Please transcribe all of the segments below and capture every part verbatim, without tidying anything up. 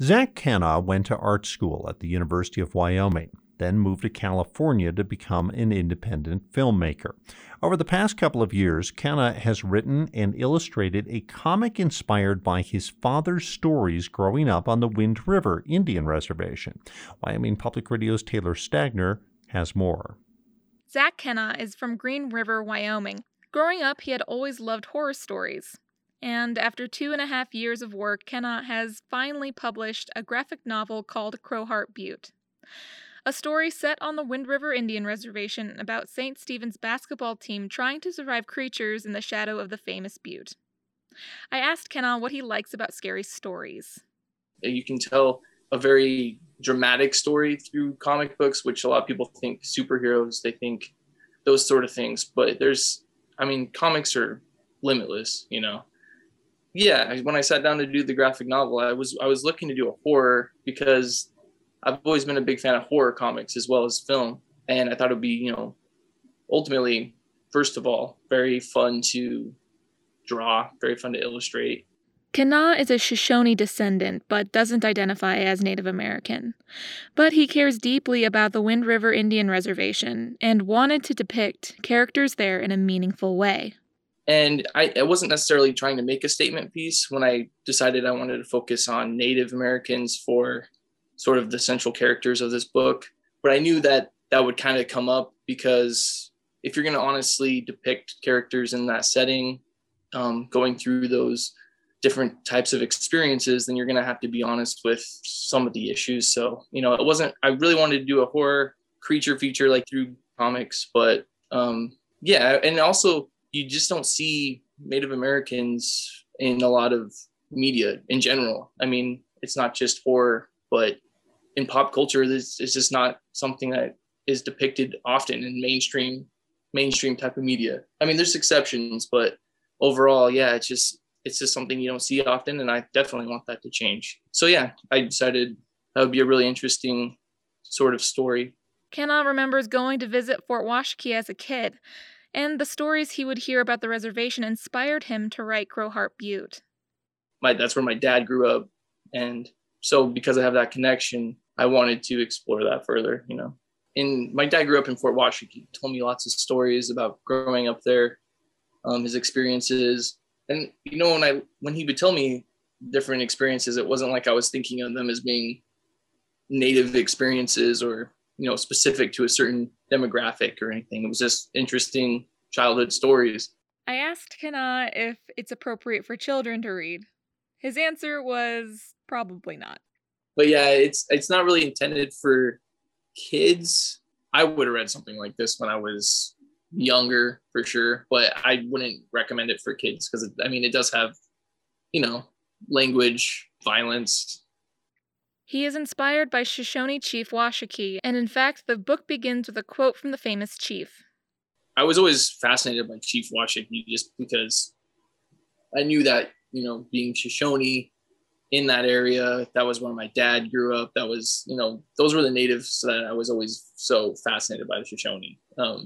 Zach Kenna went to art school at the University of Wyoming, then moved to California to become an independent filmmaker. Over the past couple of years, Kenna has written and illustrated a comic inspired by his father's stories growing up on the Wind River Indian Reservation. Wyoming Public Radio's Taylor Stagner has more. Zach Kenna is from Green River, Wyoming. Growing up, he had always loved horror stories. And after two and a half years of work, Kenna has finally published a graphic novel called Crowheart Butte, a story set on the Wind River Indian Reservation about Saint Stephen's basketball team trying to survive creatures in the shadow of the famous butte. I asked Kenna what he likes about scary stories. You can tell a very dramatic story through comic books, which a lot of people think superheroes, they think those sort of things. But there's, I mean, comics are limitless, you know. Yeah, when I sat down to do the graphic novel, I was I was looking to do a horror because I've always been a big fan of horror comics as well as film. And I thought it'd be, you know, ultimately, first of all, very fun to draw, very fun to illustrate. Kenna is a Shoshone descendant, but doesn't identify as Native American. But he cares deeply about the Wind River Indian Reservation and wanted to depict characters there in a meaningful way. And I, I wasn't necessarily trying to make a statement piece when I decided I wanted to focus on Native Americans for sort of the central characters of this book. But I knew that that would kind of come up because if you're going to honestly depict characters in that setting, um, going through those different types of experiences, then you're going to have to be honest with some of the issues. So, you know, it wasn't, I really wanted to do a horror creature feature like through comics, but um, yeah. And also, you just don't see Native Americans in a lot of media in general. I mean, it's not just horror, but in pop culture, this is just not something that is depicted often in mainstream, mainstream type of media. I mean, there's exceptions, but overall, yeah, it's just, it's just something you don't see often. And I definitely want that to change. So yeah, I decided that would be a really interesting sort of story. Kenna remembers going to visit Fort Washakie as a kid, and the stories he would hear about the reservation inspired him to write Crowheart Butte. My, that's where my dad grew up. And so because I have that connection, I wanted to explore that further, you know. And my dad grew up in Fort Washakie, told me lots of stories about growing up there, um, his experiences. And, you know, when I when he would tell me different experiences, it wasn't like I was thinking of them as being Native experiences or, you know, specific to a certain demographic or anything. It was just interesting childhood stories. I asked Kenna if it's appropriate for children to read. His answer was probably not. But yeah, it's it's not really intended for kids. I would have read something like this when I was younger, for sure, but I wouldn't recommend it for kids because, I mean, it does have, you know, language, violence. He is inspired by Shoshone Chief Washakie, and in fact, the book begins with a quote from the famous chief. I was always fascinated by Chief Washakie just because I knew that, you know, being Shoshone in that area, that was where my dad grew up. That was, you know, those were the natives that I was always so fascinated by, the Shoshone. Um,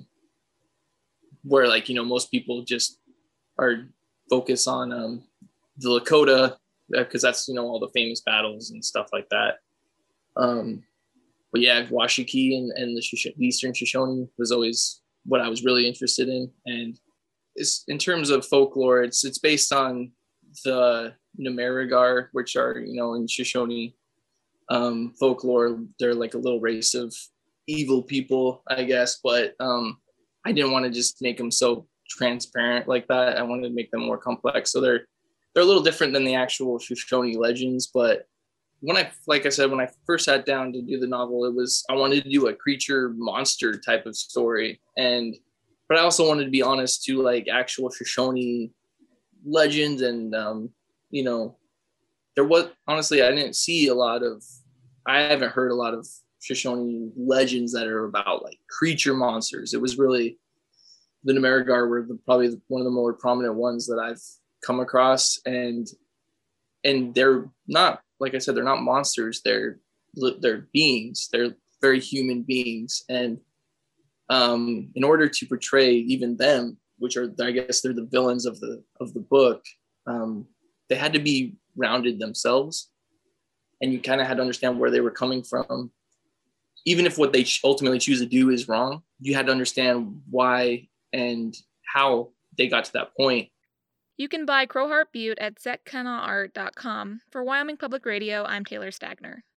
where, like, you know, most people just are focused on um, the Lakota, because that's, you know, all the famous battles and stuff like that. Um, but yeah, Washakie and, and the, Shosh- the Eastern Shoshone was always what I was really interested in. And it's, in terms of folklore, it's it's based on the Namerigar, which are, you know, in Shoshone um, folklore, they're like a little race of evil people, I guess. But um, I didn't want to just make them so transparent like that. I wanted to make them more complex. So they're they're a little different than the actual Shoshone legends. But when I, like I said, when I first sat down to do the novel, it was, I wanted to do a creature monster type of story. And, but I also wanted to be honest to like actual Shoshone legends. And, um, you know, there was, honestly, I didn't see a lot of, I haven't heard a lot of Shoshone legends that are about like creature monsters. It was really, the Namerigar were the, probably one of the more prominent ones that I've come across. And, and they're not, like I said, they're not monsters. They're, they're beings. They're very human beings. And um, in order to portray even them, which are, I guess they're the villains of the, of the book, um, they had to be rounded themselves. and you kind of had to understand where they were coming from. Even if what they ultimately choose to do is wrong, you had to understand why and how they got to that point. You can buy Crowheart Butte at zet kenna art dot com. For Wyoming Public Radio, I'm Taylor Stagner.